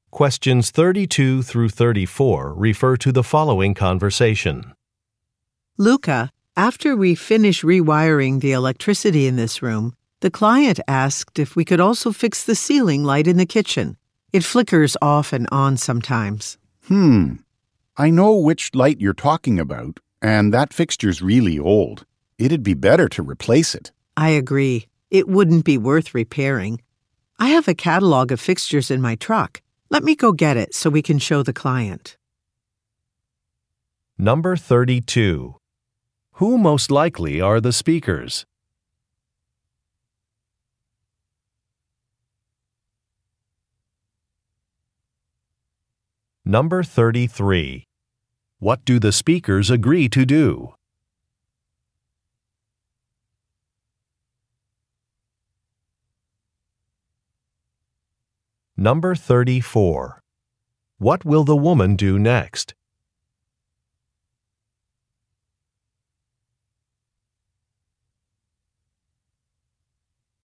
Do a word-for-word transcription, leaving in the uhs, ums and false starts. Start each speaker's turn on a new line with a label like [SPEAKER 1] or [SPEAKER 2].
[SPEAKER 1] Questions thirty-two through thirty-four refer to the following conversation.
[SPEAKER 2] Luca, after we finish rewiring the electricity in this room, the client asked if we could also fix the ceiling light in the kitchen. It flickers off and on sometimes.
[SPEAKER 3] Hmm. I know which light you're talking about, and that fixture's really old. It'd be better to replace it.
[SPEAKER 2] I agree. It wouldn't be worth repairing. I have a catalog of fixtures in my truck. Let me go get it so we can show the client.
[SPEAKER 1] Number thirty-two. Who most likely are the speakers? Number thirty-three. What do the speakers agree to do? Number thirty-four. What will the woman do next?